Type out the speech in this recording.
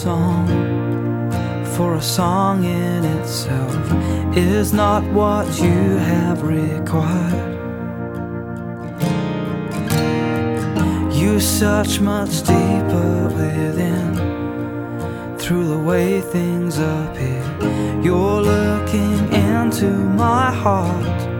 song, for a song in itself is not what you have required. You search much deeper within, through the way things appear. You're looking into my heart,